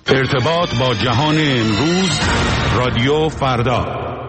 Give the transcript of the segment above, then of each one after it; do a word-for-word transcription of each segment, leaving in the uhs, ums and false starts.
ارتباط با جهان امروز، رادیو فردا.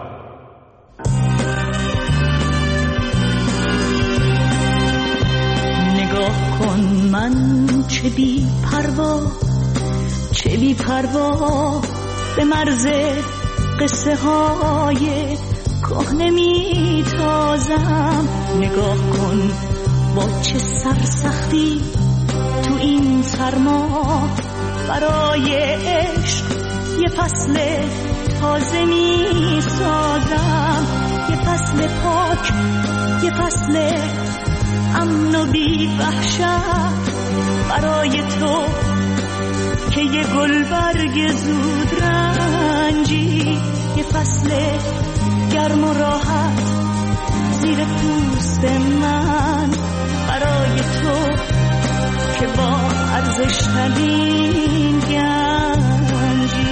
نگاه کن من چه بی پروا، چه بی پروا به مرز قصه های کهنه می تازم. نگاه کن با چه سرسختی تو این سرما برای عشق یه فصل تازه می سازم. یه فصل پاک، یه فصل امن و بی وحشت برای تو که یه گلبرگ زود رنجی. یه فصل گرم و راحت زیر پوست من برای تو که با ارزش ترین گنجی.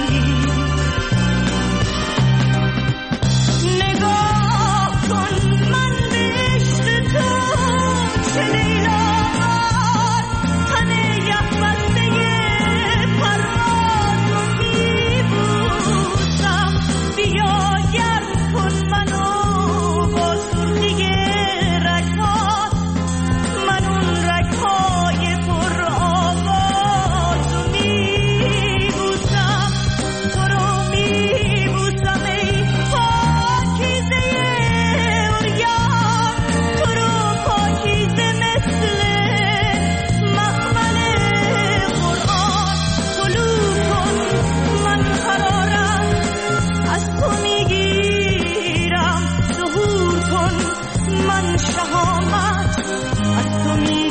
نگاه کن من به عشق تو چه لیلاوار، تن یخبسته پرواز رو میبوسم. بیا گرم کن منو با سرخی رگ‌ها، من اون رگ‌های پر آواز رو میبوسم. تو رو میبوسم ای پاکیزه عریان، تو رو پاکیزه مثل مخمل قرآن. طلوع کن من قرارم از تو میگیرم، ظهور کن من شهامت از تو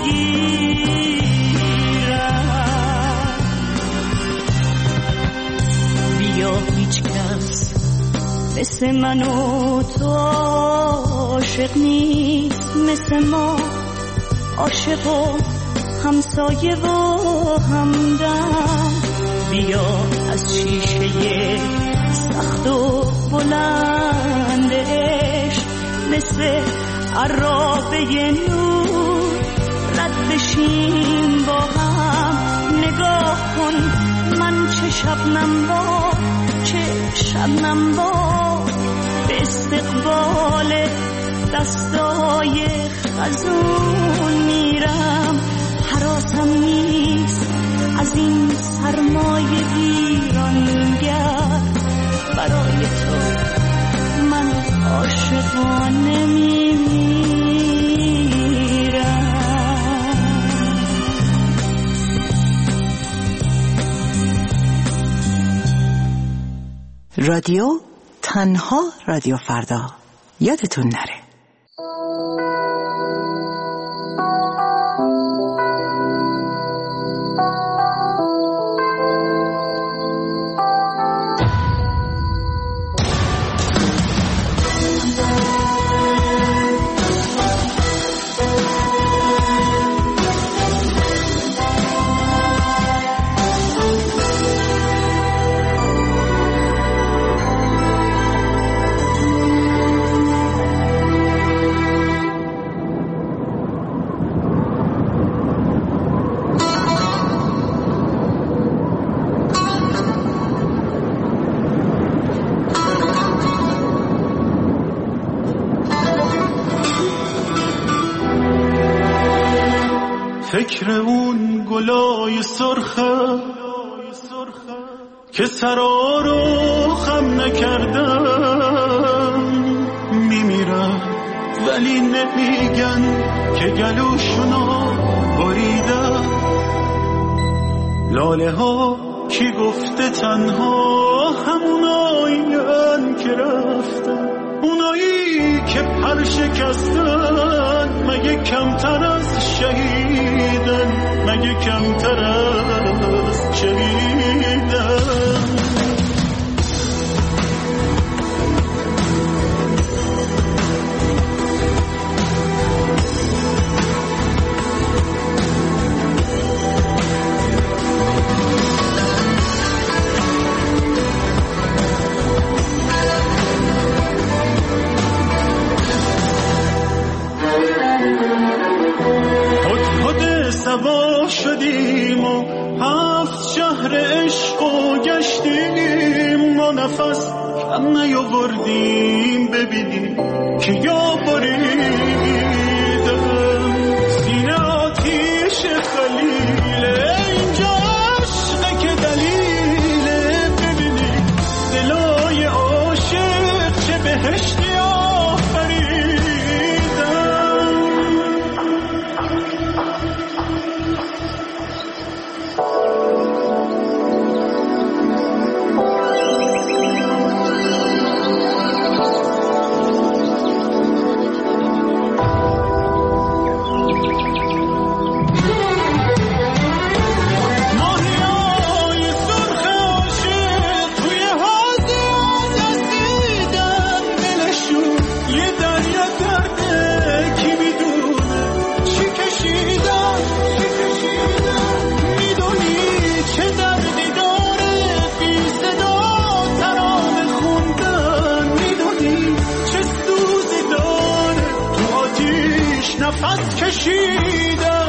میگیرم. بیا هیچ کس مثل من و تو عاشق نیست، مثل ما عاشق و همسایه و همدم. بیا از شیشه سخت و بلند عشق مثل عرابه نور رد بشیم با هم. نگاه کن من چه شبنم با، چه شبنم با به استقبال دستای خزون میرم. حراسم نیست از این سرمایه ویرانگر، برای تو من عاشقانه میمیرم. رادیو تنها رادیو فردا، یادتون نره. فکر اون گلای سرخه که سرا رو خم نکردن میمیرن، ولی نمیگن که گلوشونو بریدن. لاله ها کی گفته تنها همونایین که رفتن، اونایی که پر شکستن مگه کمتر از شهیدن، مگه کمتر از شهیدن. سوا شدیم و شهر عشق و گشتیم، ما نفس کم نیاوردیم ببینیم که یا بریدم سینه آتیش خلیله، اینجا عشقه که دلیله، ببینیم دلای عاشق چه بهشتی نفس کشیدم.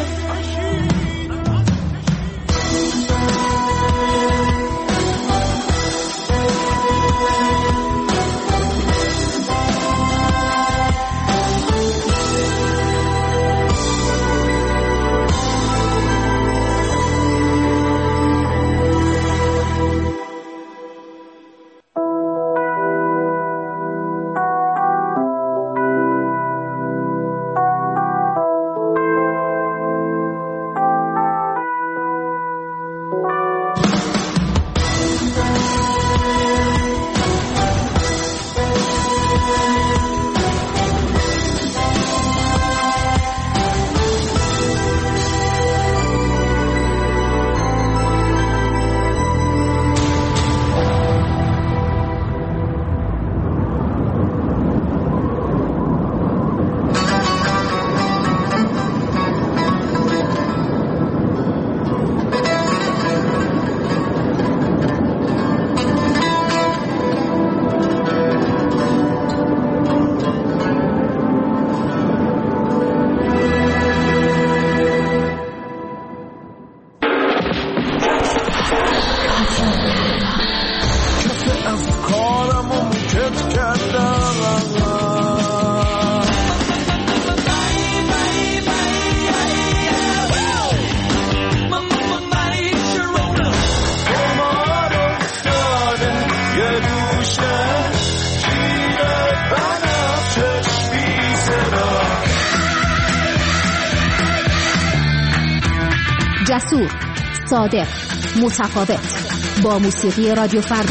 جسور، صادق، متفاوت، با موسیقی رادیو فردا.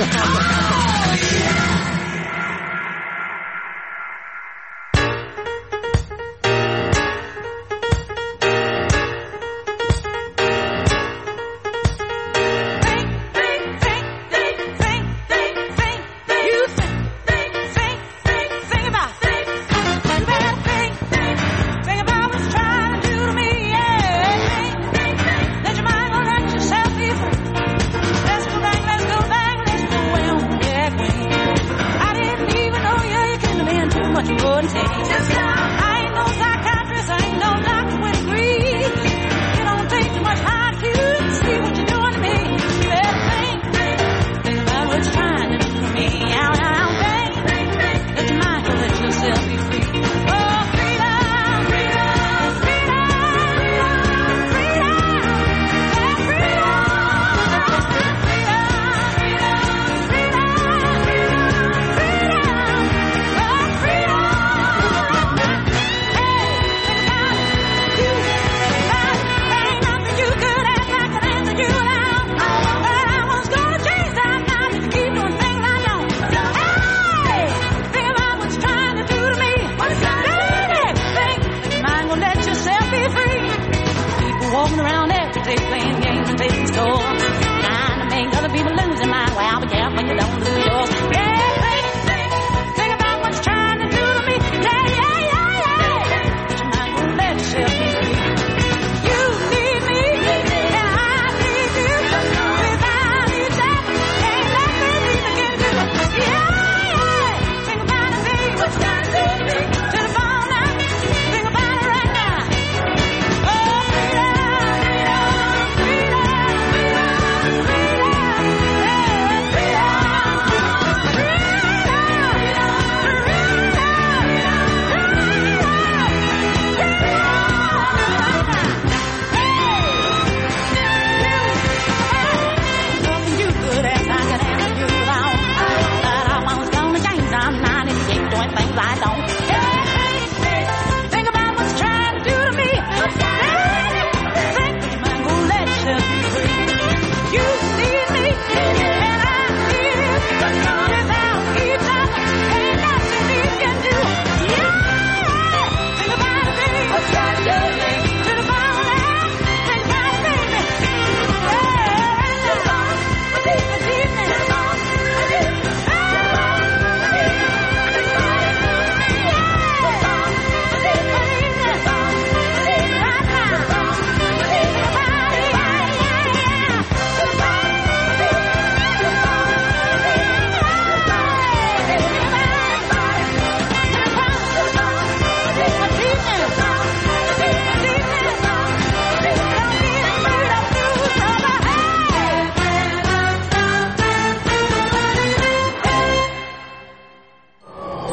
Freedom, freedom, freedom.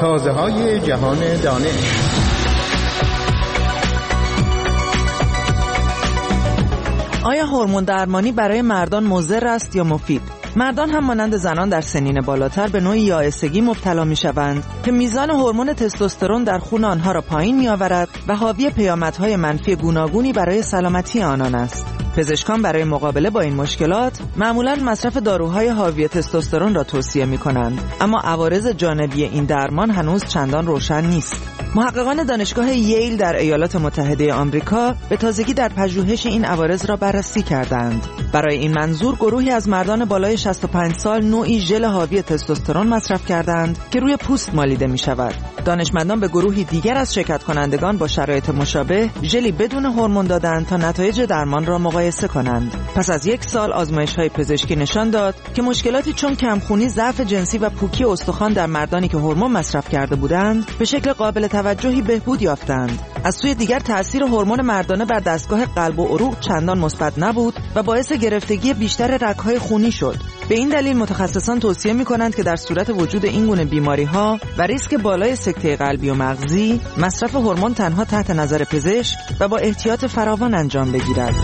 تازه های جهان دانش. آیا هورمون درمانی برای مردان مضر است یا مفید؟ مردان هم مانند زنان در سنین بالاتر به نوعی یائسگی مبتلا می‌شوند که میزان هورمون تستوسترون در خون آنها را پایین می‌آورد و حاوی پیامدهای منفی گوناگونی برای سلامتی آنان است. پزشکان برای مقابله با این مشکلات معمولاً مصرف داروهای حاوی تستوسترون را توصیه می‌کنند، اما عوارض جانبی این درمان هنوز چندان روشن نیست. محققان دانشگاه ییل در ایالات متحده آمریکا به تازگی در پژوهش این عوارض را بررسی کردند. برای این منظور گروهی از مردان بالای شصت و پنج سال نوعی ژل حاوی تستوسترون مصرف کردند که روی پوست مالیده می شود. دانشمندان به گروهی دیگر از شرکت کنندگان با شرایط مشابه ژلی بدون هورمون دادند تا نتایج درمان را مقایسه کنند. پس از یک سال آزمایش‌های پزشکی نشان داد که مشکلاتی چون کمخونی، ضعف جنسی و پوکی استخوان در مردانی که هورمون مصرف کرده بودند به شکل قابل توجهی بهبود یافتند. از سوی دیگر تأثیر هورمون مردانه بر دستگاه قلب و عروق چندان مثبت نبود و باعث گرفتگی بیشتر رگ‌های خونی شد. به این دلیل متخصصان توصیه می‌کنند که در صورت وجود این گونه بیماری‌ها و ریسک بالای سکته قلبی و مغزی، مصرف هورمون تنها تحت نظر پزشک و با احتیاط فراوان انجام بگیرد.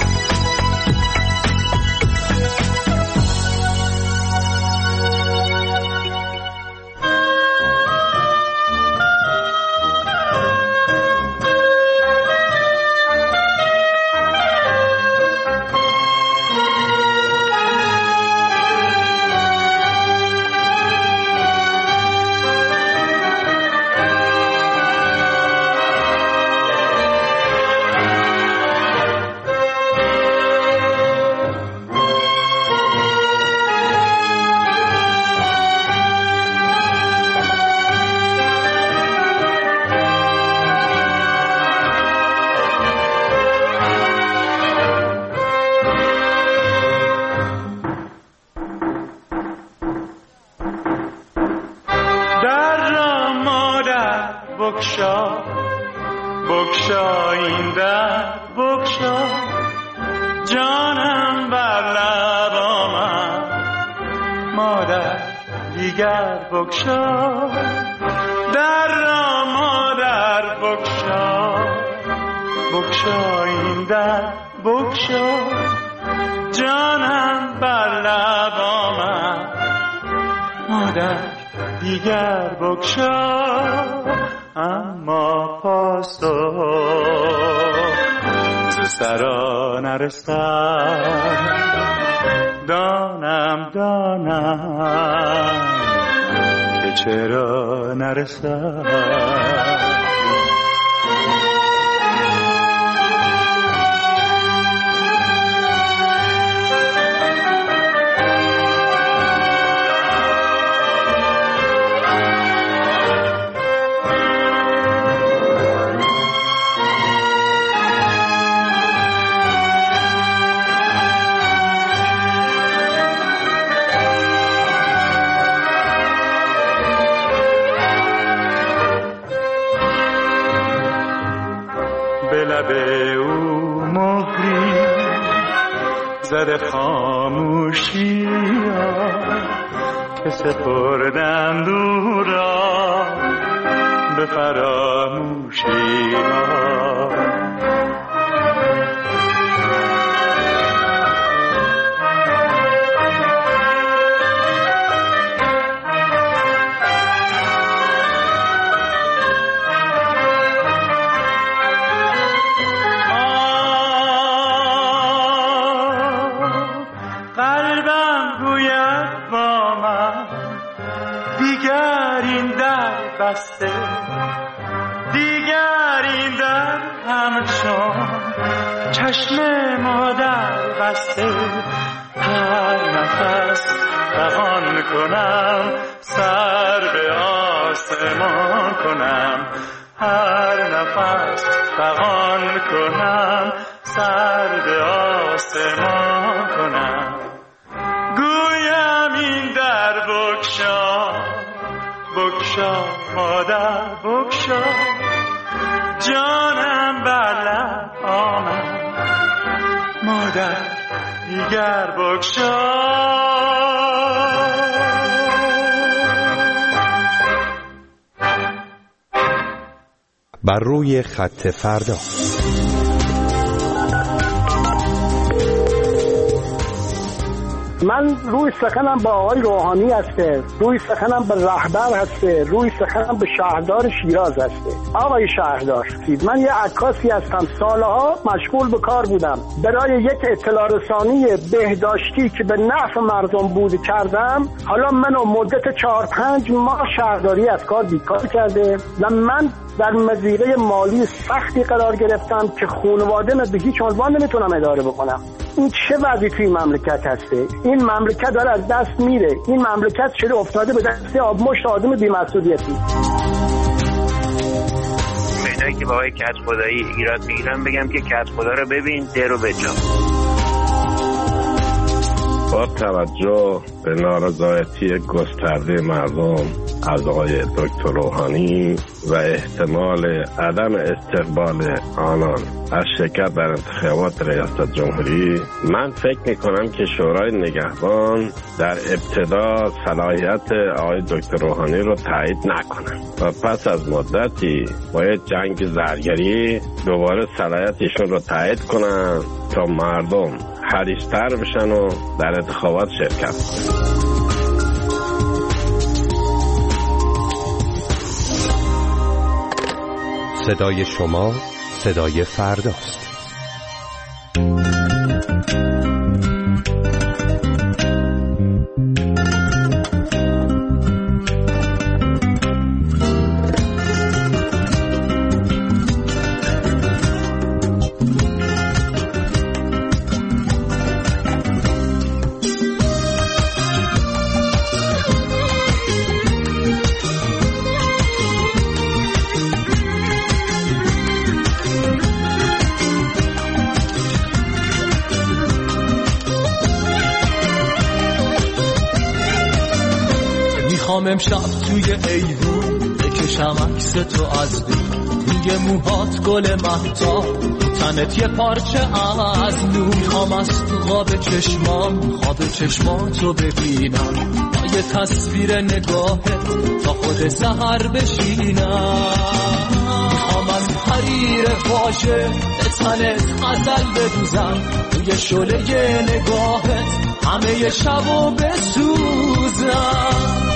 بگشا بگشا این در بگشا جانم بر لب آمد مادر دیگر بگشا در را مادر بگشا بگشا این در بگشا جانم بر لب آمد مادر دیگر بگشا اما پاسخ ز سرا نرسد دانم دانم که چرا نرسد به او مهری زده خاموشی ها که سپردن دورا به فراموشی ها دیگر این در همچون چشم مادر بسته هر نفس فغان کنم سر به آسمان کنم هر نفس فغان کنم سر به آسمان کنم گویم این در بگشا بگشا مادر بگشا جانم بر لب آمد مادر دیگر بگشا بر روی خط فردا. من روی سخنم با آقای روحانی هسته، روی سخنم به رهبر هسته، روی سخنم به شهردار شیراز هسته. آقای شهردار، من یه عکاسی هستم، سالها مشغول به کار بودم، برای یک اطلاع رسانی بهداشتی که به نفع مردم بود کردم. حالا منو مدت چهار پنج ماه شهرداری از کار بیکار کرده و من در مضیقه مالی سختی قرار گرفتم که خانواده من به هیچ عنوان نمیتونم اداره بکنم. این چه وضعی توی مملکت هسته؟ این مملکت داره از دست میره. این مملکت شده افتاده به دست آبمشت آدم بی‌مسئولیتی. اینایی که با آقای کدخدایی ایراد میگیرن بگم که کدخدا رو ببین در رو بجا. با توجه به نارضایتی گسترده مردم از آقای دکتر روحانی و احتمال عدم استقبال آنان از شرکت در انتخابات ریاست جمهوری، من فکر میکنم که شورای نگهبان در ابتدا صلاحیت آقای دکتر روحانی رو تایید نکنن و پس از مدتی باید جنگ زرگری دوباره صلاحیت ایشون رو تایید کنن تا مردم حریص‌تر بشن و در انتخابات شرکت کنن. صدای شما صدای فرداست. امشب توی ایوون بکشم عکس تو از دور، روی موهات گل مهتاب، تنت یه پارچه از نور. میخوام از تو خواب چشمام خواب چشماتو ببینم، با یه تصویر نگاهت تا خود سحر بشینم. میخوام از حریر واژه به تنت غزل بدوزم، روی شعله نگاهت همه شبو بسوزم.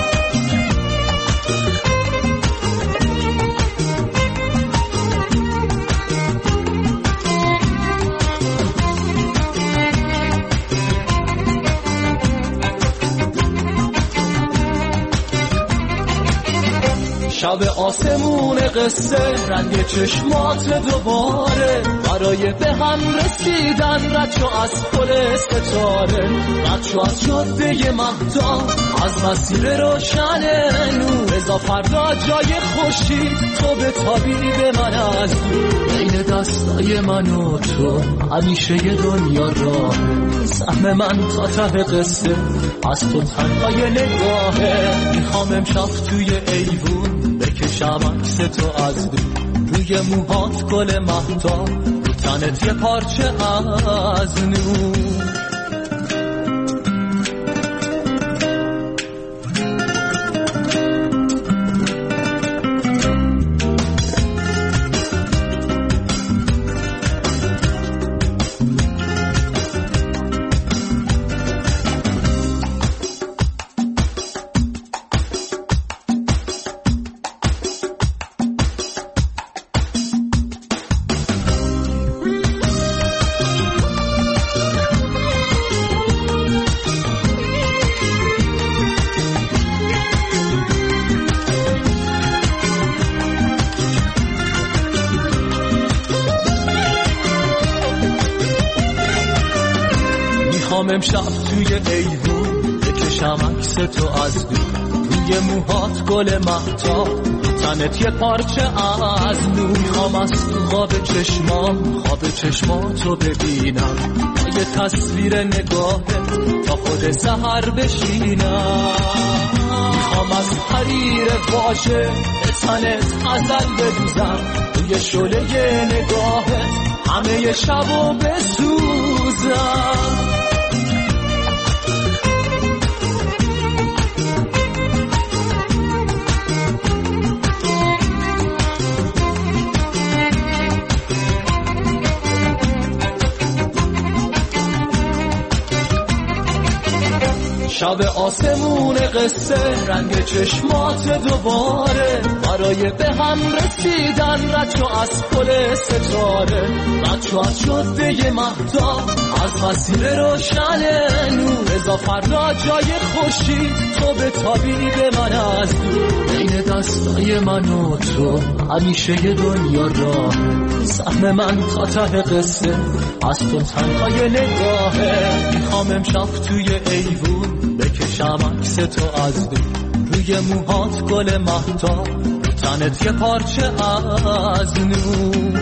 شب آسمون قصه رنگ چشمات دوباره، برای به هم رسیدن رد شو از پل ستاره، رد شو از جاده مهتاب، از مسیر روشن نور. رضا فردا جای خوشی تو به تابی به من از دور، بین دستای من و تو همیشه یه دنیا راه. سهم من تا ته قصه از تو تنهای نگاهه. میخوام امشب توی ایوون بکشم عکس تو از دور، روی موهات گل مهتاب، رو تنت یه پارچه از نور. امشب توی ایوون بکشم عکس تو از دور، روی موهات گل مهتاب، تنت یه پارچه از نور. میخوام از تو خواب چشمام خواب چشماتو ببینم، با یه تصویر نگاهت تا خود سحر بشینم. میخوام از حریر واژه به تنت غزل بدوزم، روی شعله نگاهت همه شبو بسوزم. شب آسمون قصه رنگ چشمات دوباره برای به هم رسیدن رد شو از پل ستاره رد شو از جاده مهتاب از مسیر روشن نور اضافه را جای خورشید تو به تابید من از دور بین دستای من و تو همیشه یه دنیا راه سهم من تا ته قصه از تو تنهای نگاهه میخوام امشب توی ایوون بکشم عکس تو از دور روی موهات گل مهتاب رو تنت یه پارچه از نور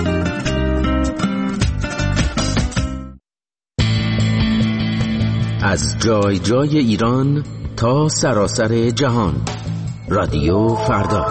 از جای جای ایران تا سراسر جهان رادیو فردا.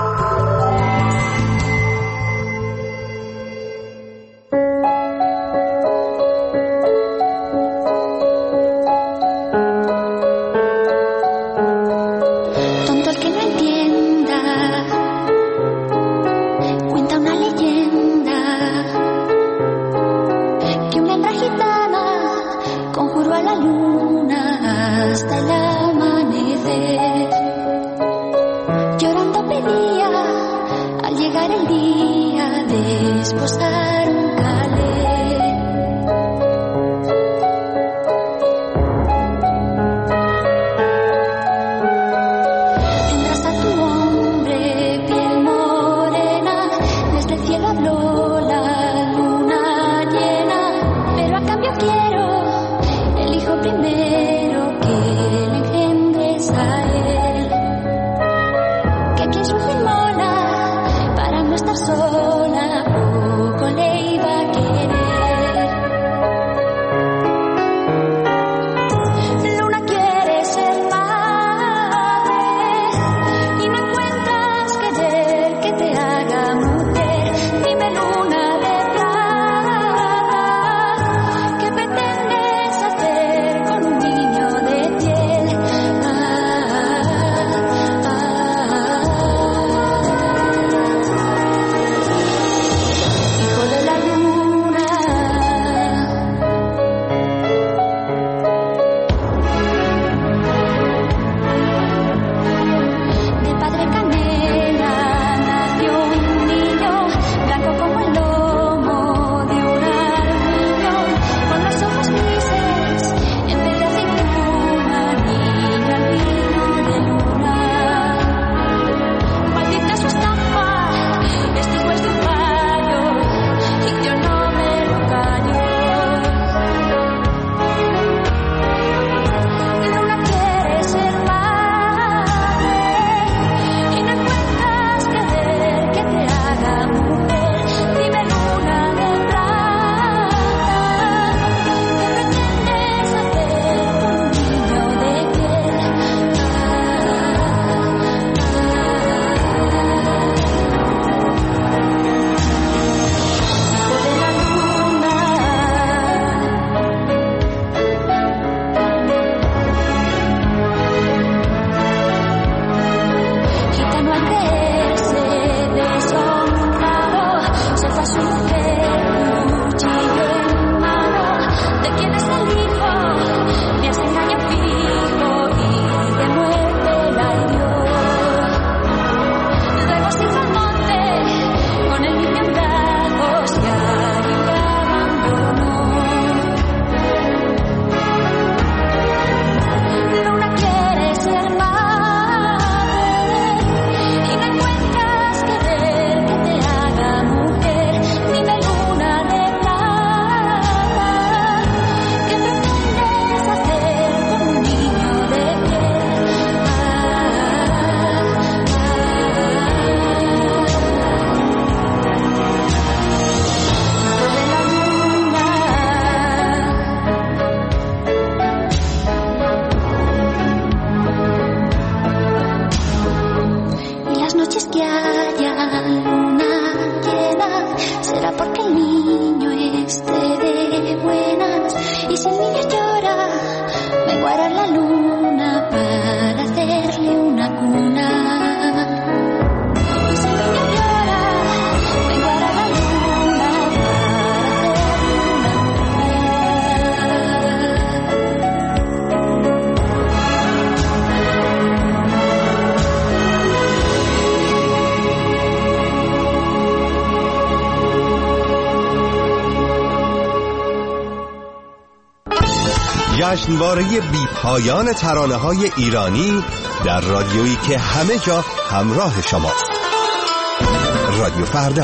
جشنواره بی پایان ترانه‌های ایرانی در رادیویی که همه جا همراه شماست. رادیو فردا.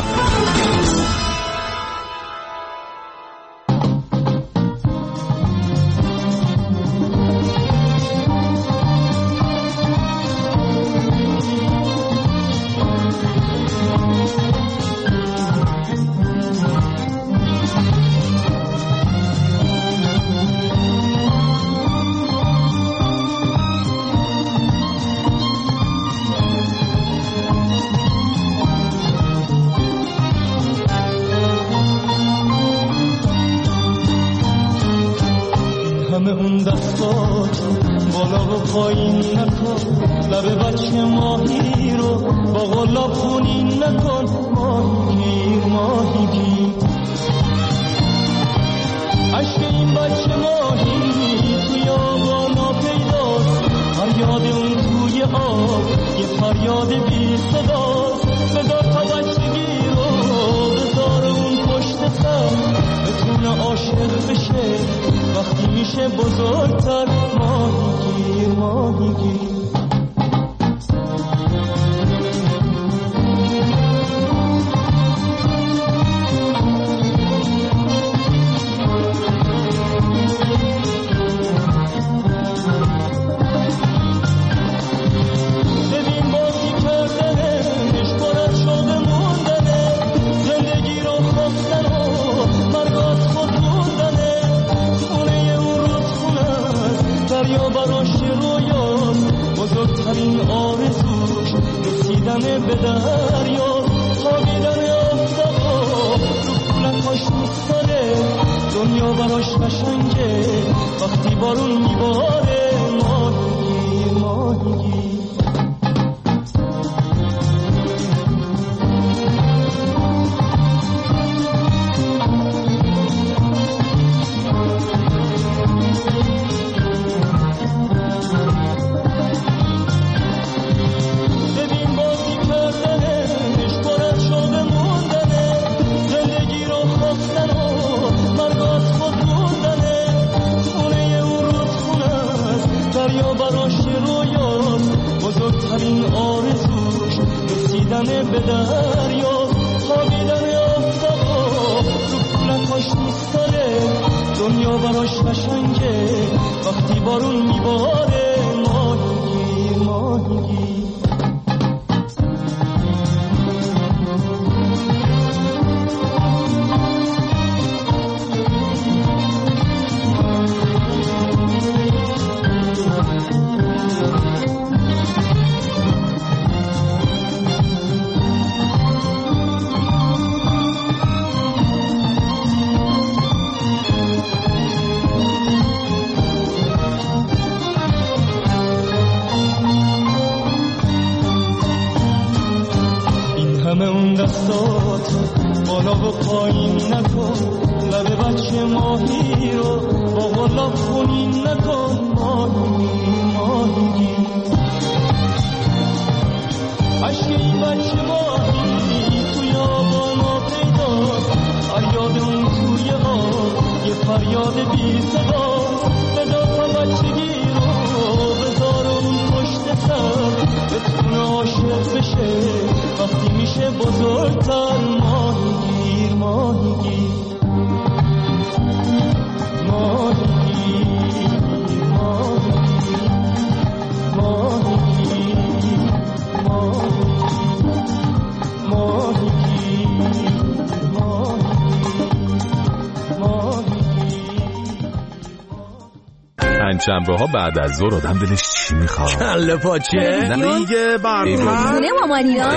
شنبه ها بعد از ظهر آدم دلش چی میخواد؟ کله پاچه دیگه برنامه خونه مامانیان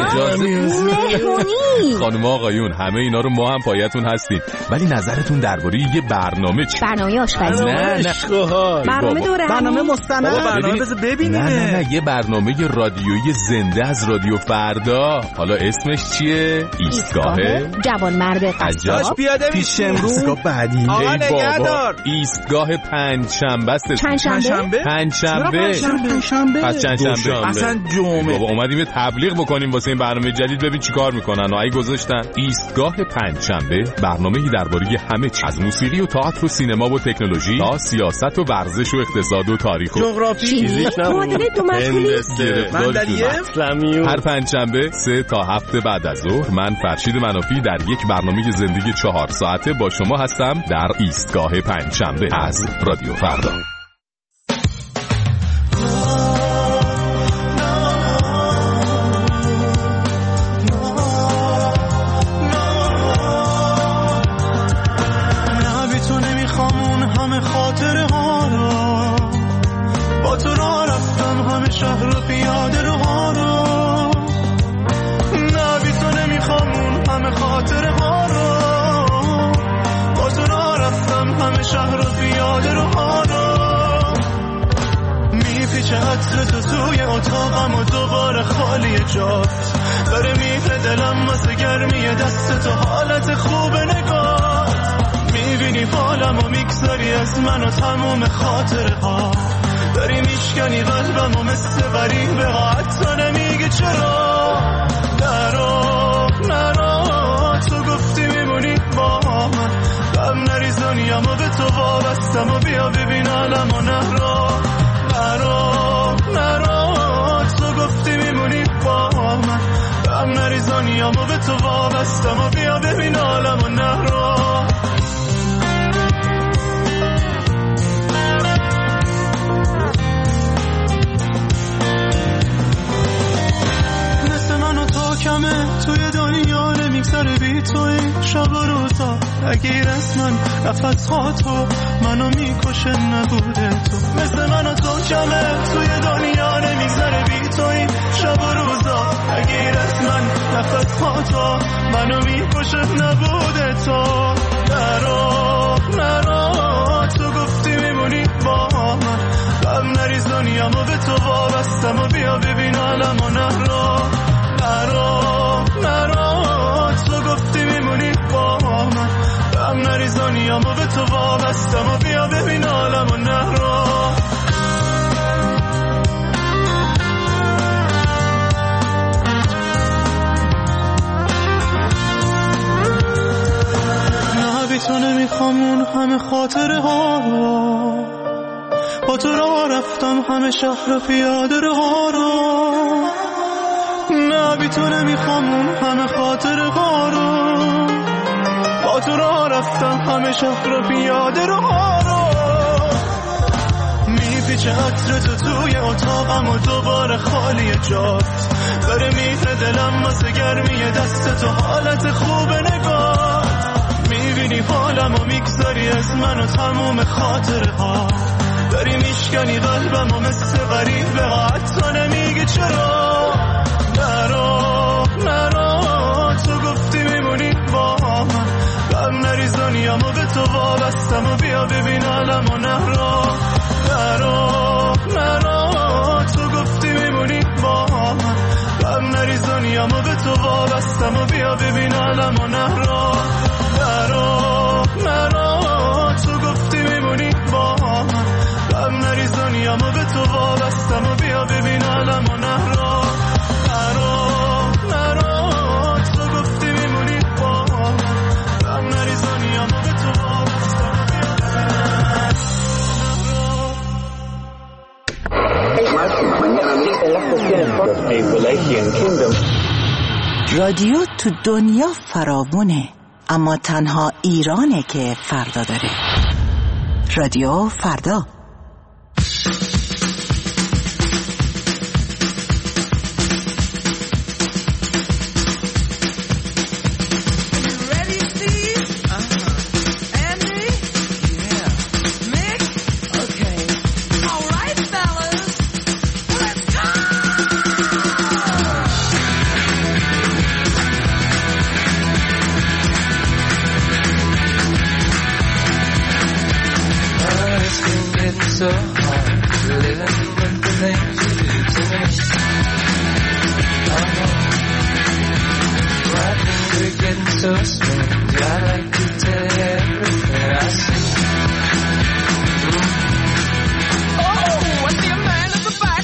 مهمونی. خانم آقایون همه اینا رو ما هم پایتون هستیم، ولی نظرتون درباره یه برنامه چی؟ برنامه آشپزی. نه نه برنامه دوره برنامه مستند برنامه بذار ببینیم. نه نه نه یه برنامه رادیویی زنده از رادیو فردا. حالا اسمش چیه؟ ایستگاه جوان مرد قصاب پیاده پیش امروز. ایستگاه بعدی آقا نگهدار. ایستگاه پنج شنبه است. چند شنبه؟ پنج شنبه. دوشنبه شنبه پس چند شنبه اصلا جمعه. بابا اومدیم یه تبلیغ بکنیم واسه این برنامه جدید، ببین چیکار میکنن. اگه گذاشتن ایستگاه پنجشنبه، برنامه‌ای درباره همه چیز از موسیقی و تئاتر و سینما و تکنولوژی تا سیاست و ورزش و اقتصاد و تاریخ و جغرافی، فیزیک، معادله دو مشغولی، هر پنجشنبه سه تا هفت بعد از ظهر من فرشید منافی در یک برنامه زندگی چهار ساعته با شما هستم در ایستگاه پنجشنبه از رادیو فردا. شهر و پیاده رو ها رو، نه بی تو نمیخوام اون همه خاطره ها رو، با تو را رفتم همه شهر و پیاده رو ها رو، میپیچه عطر تو توی اتاقم و دوباره خالی جات، داره میره دلم واسه گرمی دست تو، حالت خوب نگات، میبینی حالم و میگذاری از من و تموم خاطره ها، داری میشکنی قلبم و مثل غریبه ها، حتی نمیگی چرا. نرو نرو تو گفتی میمونی با من، غم نریزونیم و به تو وابستم و بیا ببین عالم و نرو. نرو نرو تو گفتی میمونی با من، غم نریزونیم و به تو وابستم و بیا ببین عالم و نرو. توی دنیا نمیگذره بی توی شب و روزا، نگیر از من نفس ها تو منو میکشه نبوده تو، مثل من و تو کمه توی دنیا نمیگذره بی توی شب و روزا، نگیر از من نفس ها تو منو میکشه نبوده تو. نرو نرو تو گفتی میمونی با من، غم نریزونیم و به تو وابستم و بیا ببین عالم و نرو. نرو نرو تو گفتی میمونی با من، غم نریزونیم و به تو وابستم و بیا ببین عالم و نرو. نه بی تو نمیخوام اون همه خاطره ها رو، با تو را رفتم همه شهر و پیاده رو رو، نه بی تو نمیخوام اون همه خاطره ها رو، با تو را رفتم همه شهر و پیاده رو ها رو، میپیچه عطر تو توی اتاقم و دوباره خالی جات، داره میره دلم واسه گرمی دست تو، حالت خوب نگات، میبینی حالم و میگذاری از من و تموم خاطره ها، داری میشکنی قلبم و مثل غریبه ها، حتی نمیگی چرا. نرو نرو تو گفتی میمونی با من، غم نریزونیم و به تو وابستم و بیا ببین عالم و نرو. نرو نرو تو گفتی میمونی با من، غم نریزونیم و به تو وابستم و بیا ببین عالم و نرو. نرو نرو تو گفتی میمونی با من، غم نریزونیم و به تو وابستم و بیا ببین عالم و نرو. رادیو تو دنیا فراوونه، اما تنها ایرانه که فردا داره. رادیو فردا. So hard living with the things you do to me. Oh, why things are getting so strange. I like to tell you everything I see. Oh, I see a man at the back.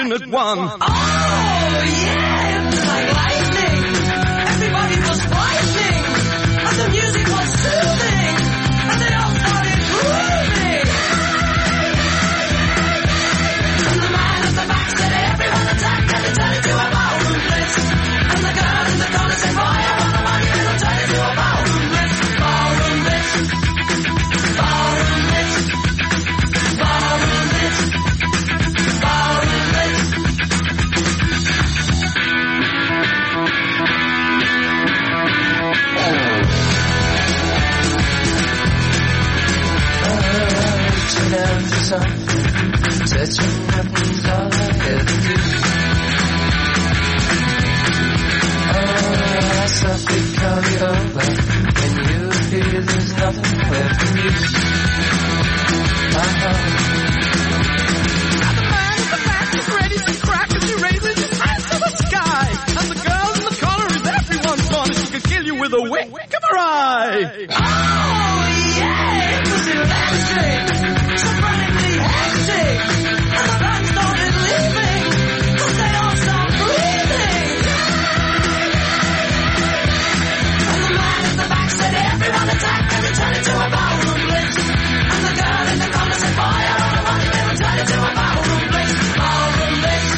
passionate one. Oh yeah, it was like lightning. Everybody was fighting, and the music was soothing, and they all started grooving. And the man at the back said, everyone attack, and it turned into a ballroom blitz. And the girl in the corner said, fire on the money, and it'll turn into a ballroom blitz. Ballroom blitz. Ballroom blitz. Ballroom blitz. Ballroom blitz. Reaching out for something, touching nothing's all I ever do. Oh, I softly call you over, when you appear there's nothing left for you. Uh-huh. Now the man in the back is ready to crack as he raises his hands to the sky. And the girl in the corner is everyone's fun. She can kill you with a wink of her eye. Oh, yeah, it was electric, so frantically hectic. And the band started leaving, cause they all stopped breathing. And the man in the back said, everyone attack, and it turned into a ballroom blitz. And the girl in the corner said, fire on the money, and it turned into a ballroom blitz. Ballroom blitz.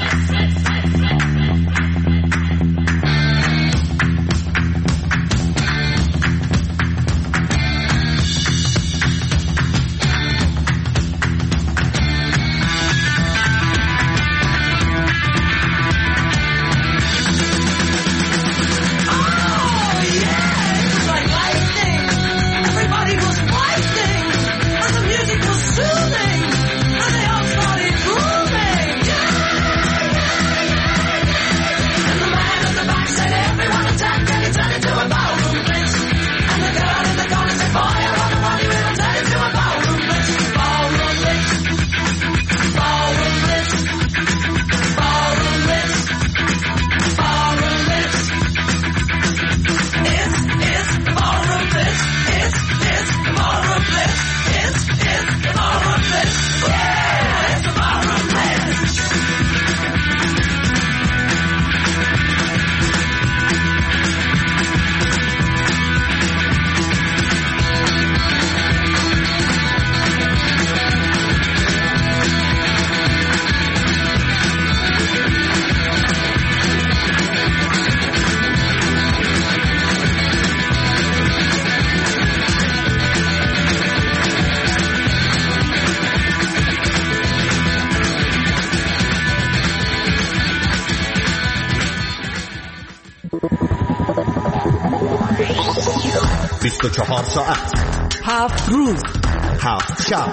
بیست و چهار ساعت، هفت روز، هفت شب،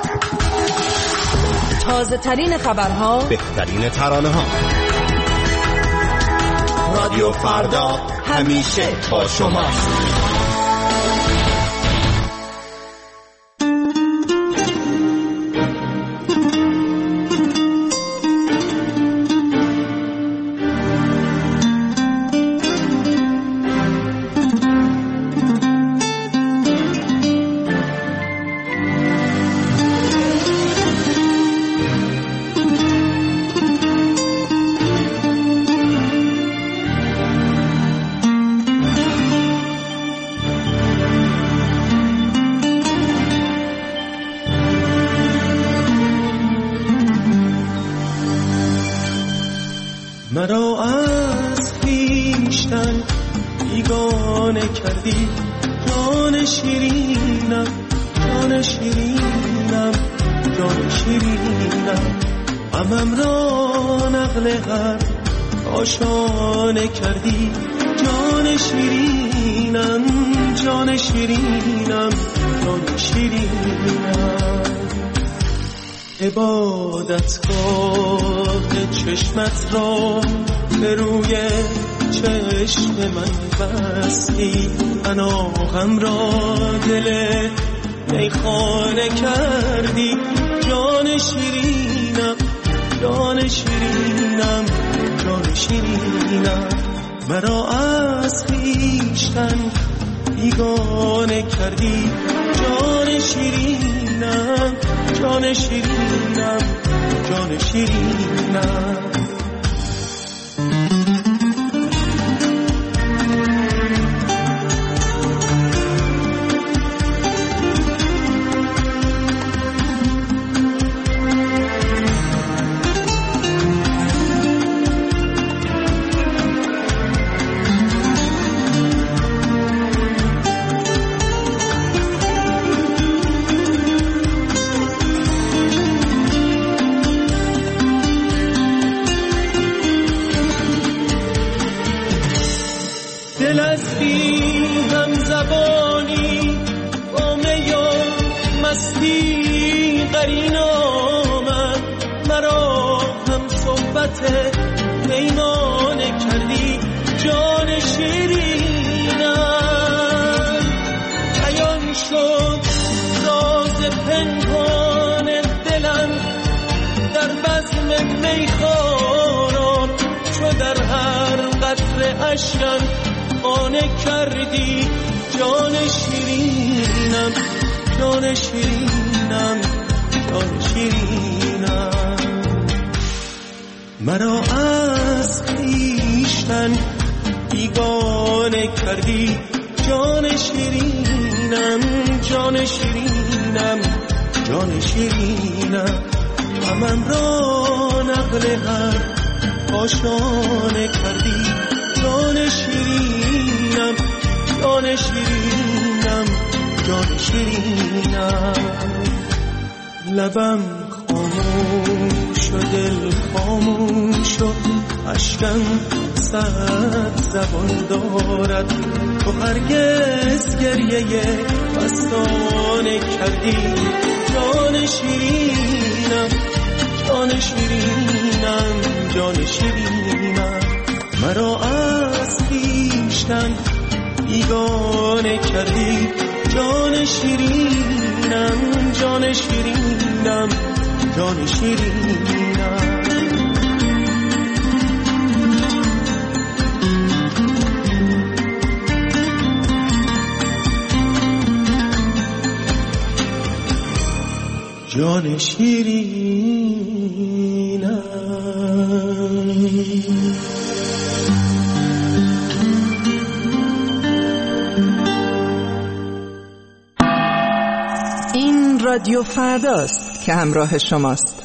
تازه ترین خبرها، بهترین ترانه ها. رادیو فردا همیشه با شماست. مرا از خویشتن بیگانه کردی، جان شیرینم، جان شیرینم، جان شیرینم. غمم را نقل هر آشانه کردی، جان شیرینم، جان شیرینم، جان شیرینم. عبادتگاه چشمت را به روی چشم من بستی، پناهم را دل میخانه کردی، جان شیرینم، جان شیرینم، جان شیرینم. مرا از خویشتن بیگانه کردی، جان شیرینم، جان شیرینم، جان شیرینم. میمانه کردی جان شیرینم. عیان شد راز پنهان دلم در بزم میخواران، چو در هر قطره اشکم قانع کردی جان شیرینم. جان شیرینم جان شیرینم. مرا از خویشتن بیگانه کردی جان شیرینم. جان شیرینم جان شیرینم. غمم را نقل هر کاشانه کردی جان شیرینم. جان شیرینم جان شیرینم. لبم خاموش و دل خاموش و اشکم صد زبان دارد. تو هرگز گریه مستانه کردی جان شیرینم. جان شیرینم جان شیرینم. مرا از خویشتن بیگانه کردی جان شیرینم. جان شیرینم جان شیرینم. جان شیرینم. این رادیو فرداست که همراه شماست.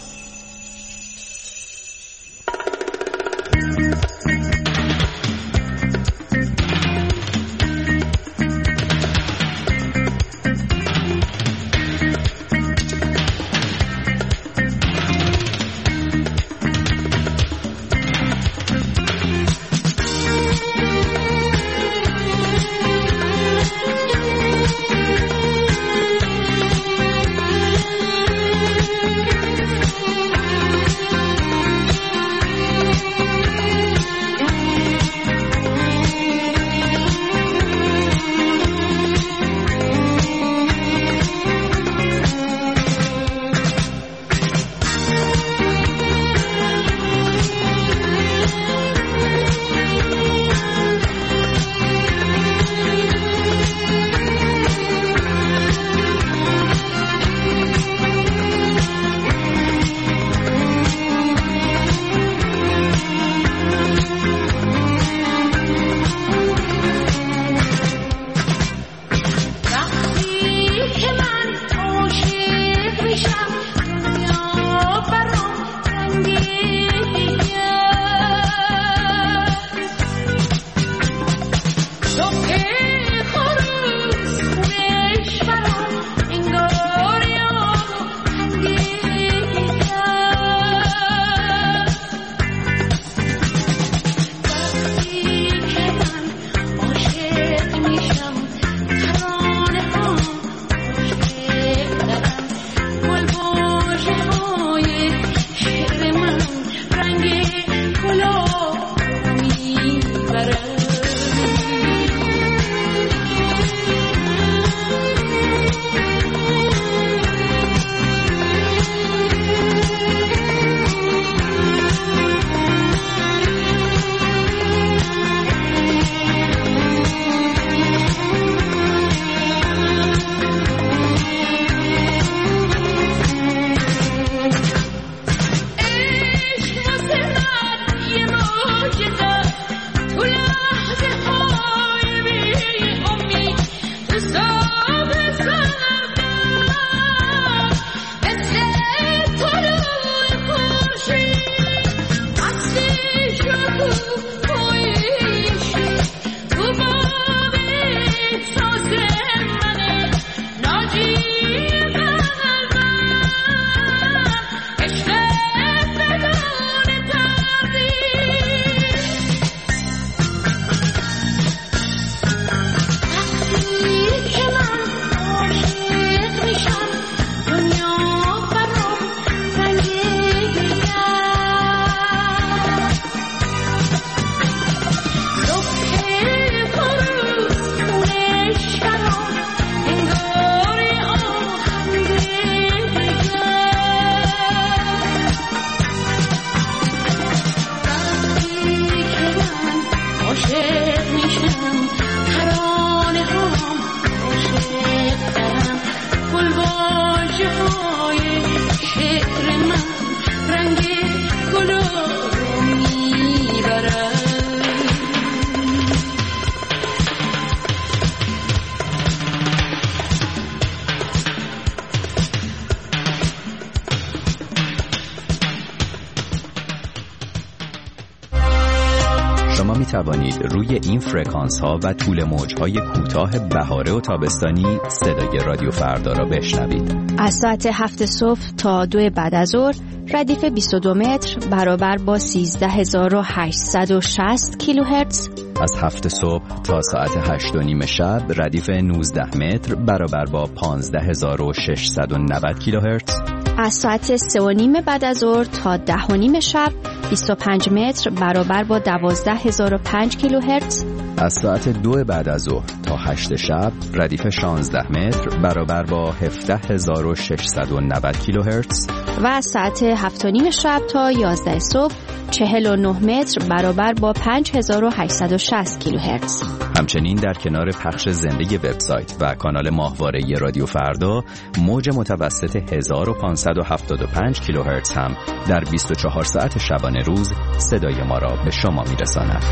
می توانید روی این فرکانس ها و طول موج های کوتاه بهاره و تابستانی صدای رادیو فردا را بشنوید. از ساعت هفت صبح تا دو بعد از ظهر ردیف بیست و دو متر برابر با سیزده هزار و هشتصد و شصت کیلوهرتز. از هفت صبح تا ساعت هشت و نیم شب ردیف نوزده متر برابر با پانزده هزار و ششصد و نود کیلوهرتز. از ساعت سه و نیم بعد از ظهر تا ده و نیم شب بیست و پنج متر برابر با دوازده هزار و پنج کیلوهرتز. از ساعت دو بعد از ظهر تا هشت شب ردیف شانزده متر برابر با هفده هزار و ششصد و نود کیلوهرتز. و از ساعت هفت و نیم شب تا یازده صبح چهل و نه متر برابر با پنج هزار و هشتصد و شصت کیلوهرتز. همچنین در کنار پخش زنده وبسایت و کانال ماهواره رادیو فردا، موج متوسط هزار و پانصد و هفتاد و پنج کیلوهرتز هم در بیست و چهار ساعت شبانه روز صدای ما را به شما میرساند.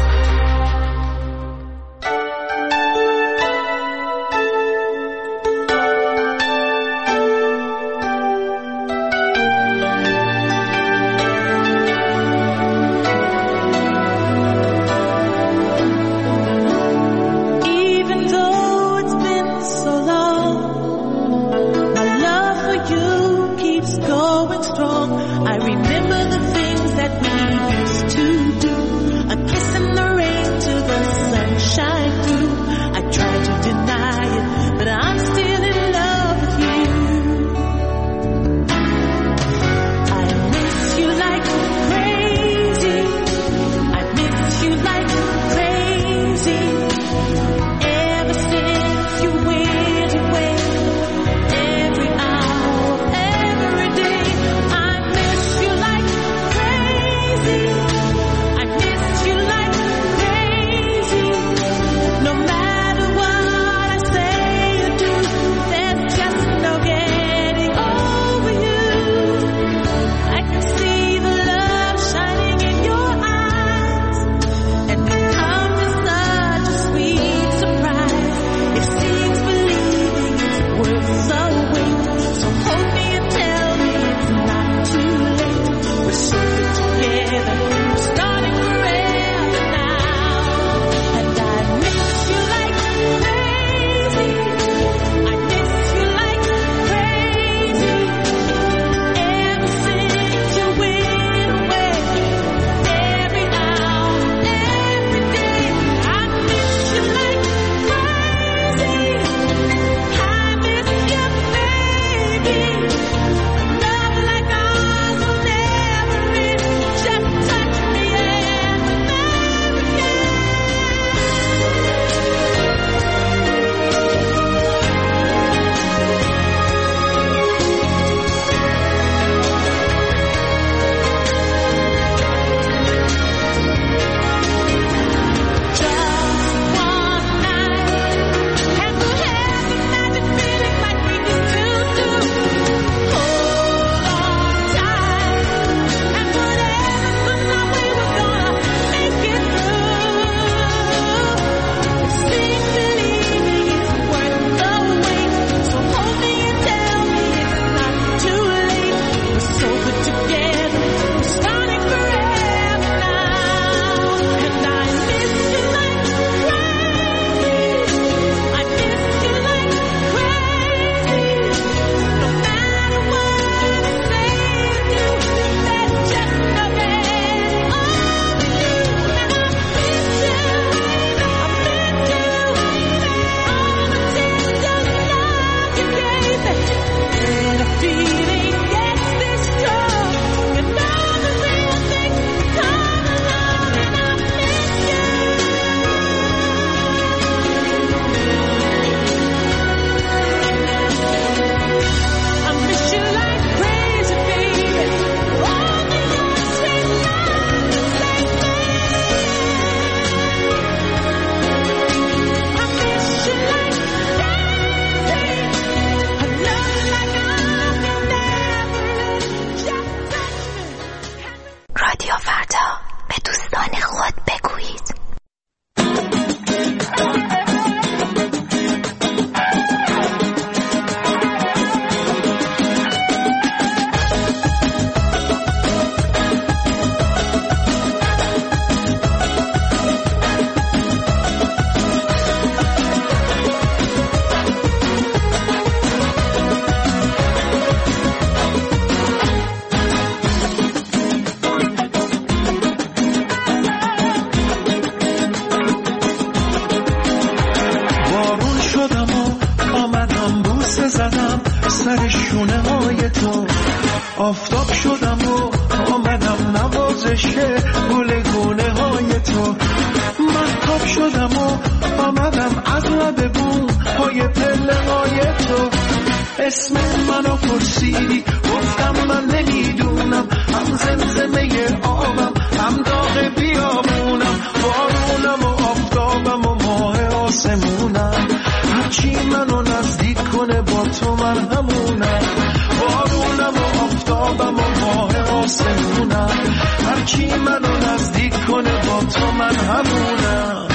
سر شونه های تو. آفتاب شدم و آمدم نوازش گل گونه های تو. مهتاب شدم و آمدم از لب بوم های پله های تو. اسم منو پرسیدی گفتم من نمیدونم، هم زمزمه آبم هم داغ بیابونم، بارونم و آفتابم و ماه آسمونم. هرچی منو نزدیک کنه با تو من همونم، بارونم و آفتابم و ماه آسمونم. هرچی منو نزدیک کنه با تو من همونم.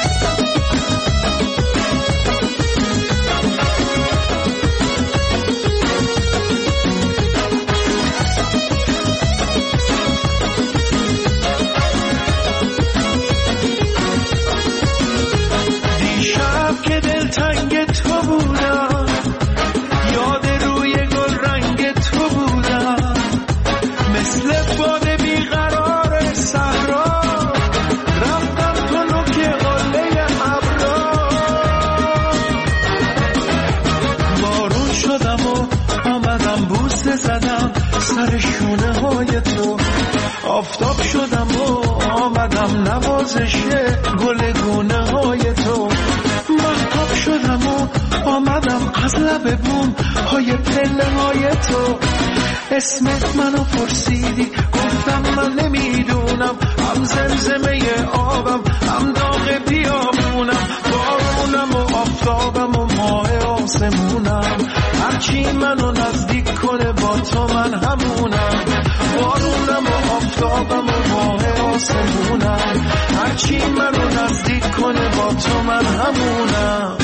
سر شونه های تو. آفتاب شدم و آمدم نوازش گل گونه های تو. مهتاب شدم و آمدم از لب بوم های پله های تو. اسمت منو پرسیدی گفتم من نمیدونم، هم زمزمه آبم هم داغ بیابونم، بارونم و آفتابم و ماه آسمونم. هرچی منو نزدیک کنه با تو من همونم، بارونم و آفتابم و ماه آسمونم. هرچی منو نزدیک کنه با تو من همونم.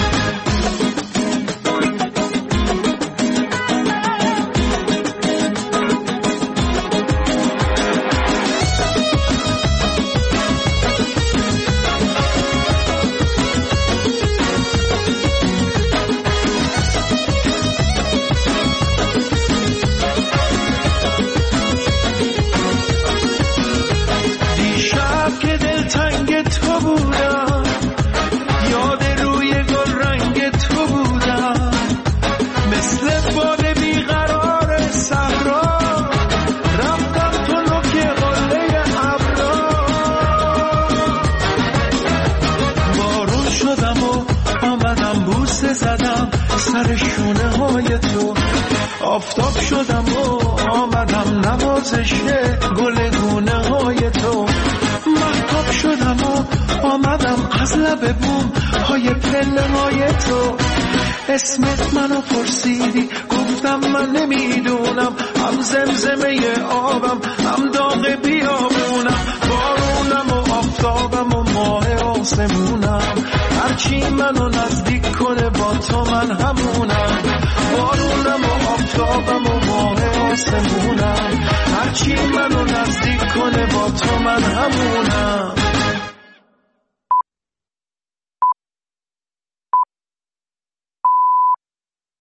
سر شونه های تو. آفتاب شدم و آمدم نوازش گل گونه های تو. مهتاب شدم و آمدم از لب بوم های پله های تو. اسمت منو پرسیدی گفتم من نمیدونم، هم زمزمه آبم هم داغ بیابونم، بارونم و آفتابم و ماه آسمونم. هرچی منو نزدیک کنه با تو من همونم، بارونم و آفتابم و ماه آسمونم. هرچی منو نزدیک کنه با تو من همونم.